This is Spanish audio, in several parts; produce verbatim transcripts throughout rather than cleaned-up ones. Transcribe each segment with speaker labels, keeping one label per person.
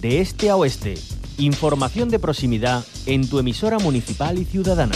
Speaker 1: de este a oeste. Información de proximidad en tu emisora municipal y ciudadana.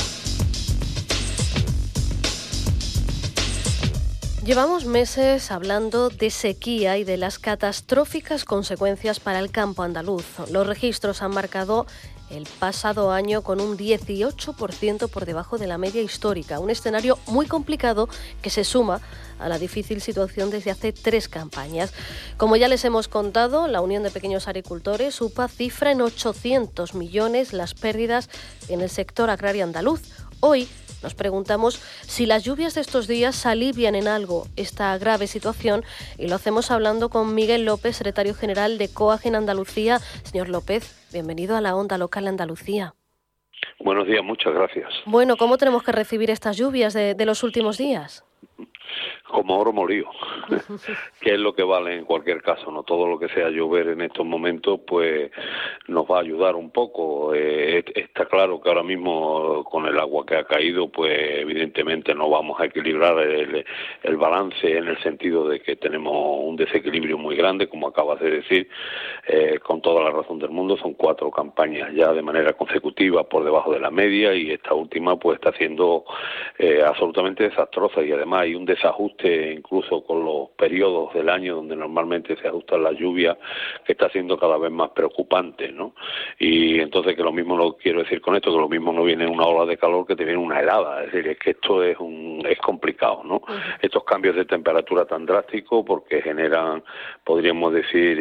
Speaker 2: Llevamos meses hablando de sequía y de las catastróficas consecuencias para el campo andaluz. Los registros han marcado el pasado año con un dieciocho por ciento por debajo de la media histórica, un escenario muy complicado que se suma a la difícil situación desde hace tres campañas. Como ya les hemos contado, la Unión de Pequeños Agricultores, U P A, cifra en ochocientos millones las pérdidas en el sector agrario andaluz. Hoy nos preguntamos si las lluvias de estos días alivian en algo esta grave situación y lo hacemos hablando con Miguel López, secretario general de COAG en Andalucía. Señor López, bienvenido a la Onda Local de Andalucía.
Speaker 3: Buenos días, muchas gracias.
Speaker 2: Bueno, ¿cómo tenemos que recibir estas lluvias de, de los últimos días?
Speaker 3: Como oro molido, que es lo que vale en cualquier caso, no todo lo que sea llover en estos momentos pues nos va a ayudar un poco. Eh, está claro que ahora mismo con el agua que ha caído pues evidentemente no vamos a equilibrar el, el balance en el sentido de que tenemos un desequilibrio muy grande, como acabas de decir, eh, con toda la razón del mundo. Son cuatro campañas ya de manera consecutiva por debajo de la media y esta última pues está siendo eh, absolutamente desastrosa y además hay un desajuste incluso con los periodos del año donde normalmente se ajustan las lluvias, que está siendo cada vez más preocupante, ¿no? Y entonces que lo mismo no quiero decir con esto, que lo mismo no viene una ola de calor que te viene una helada, es decir, es que esto es un es complicado, ¿no? Uh-huh. Estos cambios de temperatura tan drásticos porque generan, podríamos decir,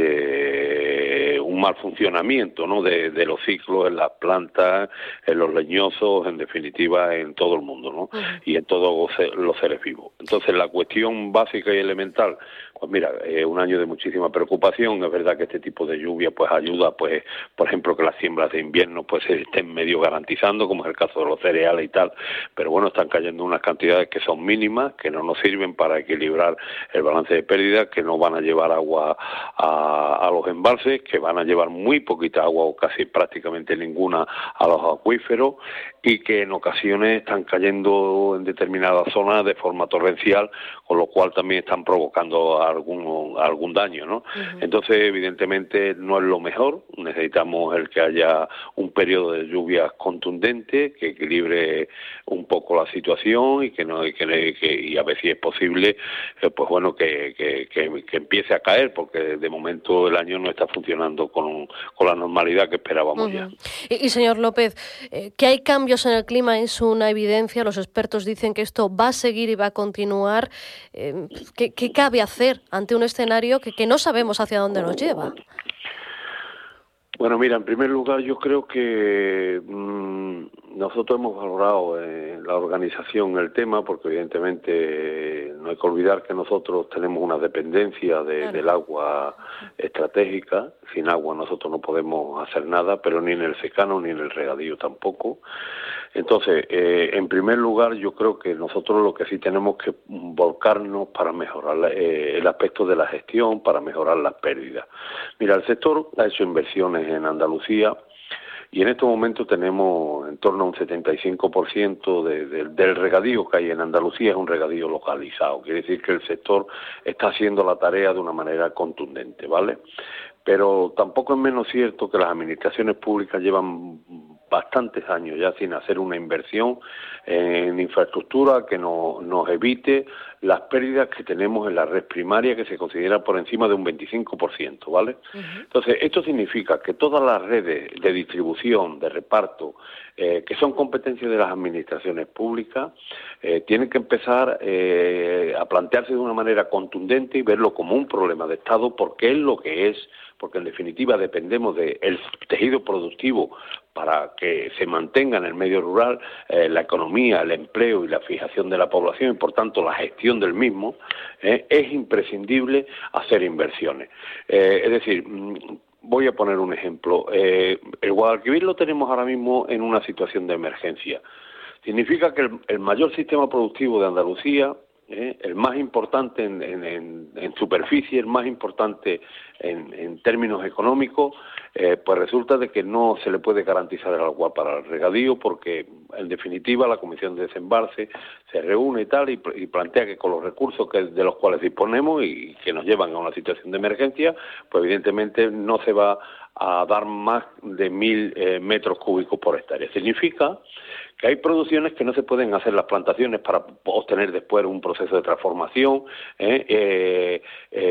Speaker 3: eh, un mal funcionamiento, ¿no? De, de los ciclos en las plantas, en los leñosos, en definitiva en todo el mundo, ¿no? Uh-huh. Y en todos los seres vivos. Entonces la cuestión básica y elemental, pues mira, eh, un año de muchísima preocupación. Es verdad que este tipo de lluvia pues ayuda, pues por ejemplo que las siembras de invierno pues se estén medio garantizando, como es el caso de los cereales y tal, pero bueno, están cayendo unas cantidades que son mínimas, que no nos sirven para equilibrar el balance de pérdidas, que no van a llevar agua a, a los embalses, que van a llevar muy poquita agua o casi prácticamente ninguna a los acuíferos y que en ocasiones están cayendo en determinadas zonas de forma torrencial, con lo cual también están provocando algún algún daño, ¿no? Uh-huh. Entonces, evidentemente, no es lo mejor. Necesitamos el que haya un periodo de lluvias contundente, que equilibre un poco la situación y que no y, que, que, y a ver si es posible, eh, pues bueno, que, que, que, que empiece a caer, porque de momento el año no está funcionando con, con la normalidad que esperábamos uh-huh. ya.
Speaker 2: Y, y señor López, eh, que hay cambios en el clima es una evidencia. Los expertos dicen que esto va a seguir y va a continuar. Eh, ¿qué, ¿Qué cabe hacer ante un escenario que, que no sabemos hacia dónde nos lleva?
Speaker 3: Bueno, mira, en primer lugar yo creo que mmm, nosotros hemos valorado en la organización el tema, porque evidentemente no hay que olvidar que nosotros tenemos una dependencia de, claro. del agua estratégica. Sin agua nosotros no podemos hacer nada, pero ni en el secano ni en el regadío tampoco. Entonces, eh, en primer lugar, yo creo que nosotros lo que sí tenemos que volcarnos para mejorar la, eh, el aspecto de la gestión, para mejorar las pérdidas. Mira, el sector ha hecho inversiones en Andalucía y en estos momentos tenemos en torno a un setenta y cinco por ciento de, de, del regadío que hay en Andalucía es un regadío localizado. Quiere decir que el sector está haciendo la tarea de una manera contundente, ¿vale? Pero tampoco es menos cierto que las administraciones públicas llevan bastantes años ya sin hacer una inversión en infraestructura que no, nos evite las pérdidas que tenemos en la red primaria, que se considera por encima de un veinticinco por ciento, ¿vale? Uh-huh. Entonces, esto significa que todas las redes de distribución, de reparto, eh, que son competencias de las administraciones públicas, eh, tienen que empezar eh, a plantearse de una manera contundente y verlo como un problema de Estado, porque es lo que es, porque en definitiva dependemos del tejido productivo para que se mantenga en el medio rural eh, la economía, el empleo y la fijación de la población y por tanto la gestión del mismo, eh, es imprescindible hacer inversiones. Eh, es decir, voy a poner un ejemplo. Eh, el Guadalquivir lo tenemos ahora mismo en una situación de emergencia. Significa que el, el mayor sistema productivo de Andalucía ¿eh? el más importante en, en, en, en superficie, el más importante en, en términos económicos, eh, pues resulta de que no se le puede garantizar el agua para el regadío, porque en definitiva la Comisión de Desembalse se reúne y tal y, y plantea que con los recursos que de los cuales disponemos y que nos llevan a una situación de emergencia, pues evidentemente no se va a dar más de mil eh, metros cúbicos por hectárea. Significa que hay producciones que no se pueden hacer las plantaciones para obtener después un proceso de transformación eh, eh,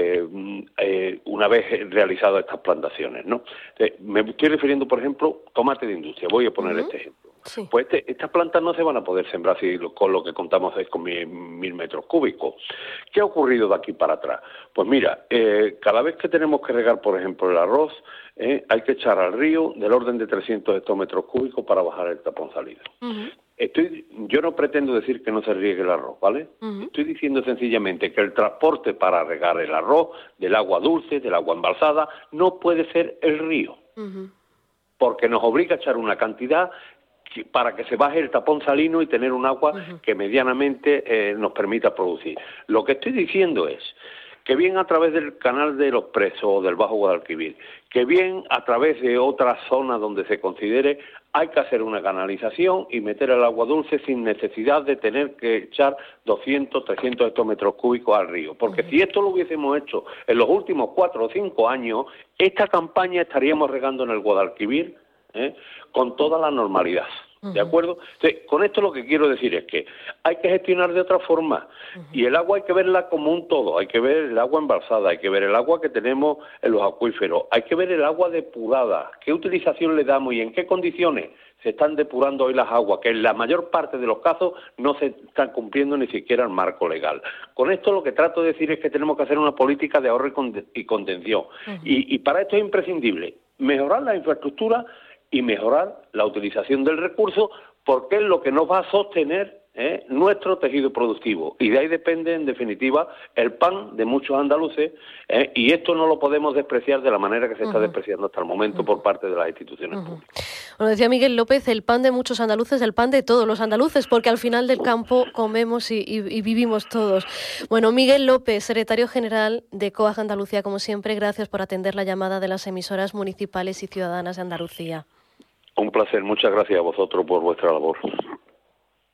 Speaker 3: eh, eh, una vez realizadas estas plantaciones, ¿no? Entonces, me estoy refiriendo, por ejemplo, tomate de industria. Voy a poner uh-huh. este ejemplo. Sí. Pues este, estas plantas no se van a poder sembrar si lo, con lo que contamos es con mil, mil metros cúbicos. ¿Qué ha ocurrido de aquí para atrás? Pues mira, eh, cada vez que tenemos que regar, por ejemplo, el arroz, eh, hay que echar al río del orden de trescientos hectómetros cúbicos para bajar el tapón salido. Uh-huh. Estoy, yo no pretendo decir que no se riegue el arroz, ¿vale? Uh-huh. Estoy diciendo sencillamente que el transporte para regar el arroz, del agua dulce, del agua embalsada, no puede ser el río. Uh-huh. Porque nos obliga a echar una cantidad para que se baje el tapón salino y tener un agua uh-huh. que medianamente eh, nos permita producir. Lo que estoy diciendo es que bien a través del canal de los Presos o del Bajo Guadalquivir, que bien a través de otras zonas donde se considere, hay que hacer una canalización y meter el agua dulce sin necesidad de tener que echar doscientos, trescientos hectómetros cúbicos al río. Porque uh-huh. si esto lo hubiésemos hecho en los últimos cuatro o cinco años, esta campaña estaríamos regando en el Guadalquivir ¿eh? con toda la normalidad. ¿De acuerdo? Entonces, con esto lo que quiero decir es que hay que gestionar de otra forma uh-huh. y el agua hay que verla como un todo, hay que ver el agua embalsada, hay que ver el agua que tenemos en los acuíferos, hay que ver el agua depurada, qué utilización le damos y en qué condiciones se están depurando hoy las aguas, que en la mayor parte de los casos no se están cumpliendo ni siquiera el marco legal. Con esto lo que trato de decir es que tenemos que hacer una política de ahorro y contención uh-huh. y, y para esto es imprescindible mejorar la infraestructura y mejorar la utilización del recurso, porque es lo que nos va a sostener ¿eh? nuestro tejido productivo. Y de ahí depende, en definitiva, el pan de muchos andaluces, ¿eh? y esto no lo podemos despreciar de la manera que se está uh-huh. despreciando hasta el momento uh-huh. por parte de las instituciones uh-huh. públicas.
Speaker 2: Bueno, decía Miguel López, el pan de muchos andaluces, el pan de todos los andaluces, porque al final del campo comemos y, y, y vivimos todos. Bueno, Miguel López, secretario general de COAG Andalucía, como siempre, gracias por atender la llamada de las emisoras municipales y ciudadanas de Andalucía.
Speaker 3: Un placer, muchas gracias a vosotros por vuestra labor.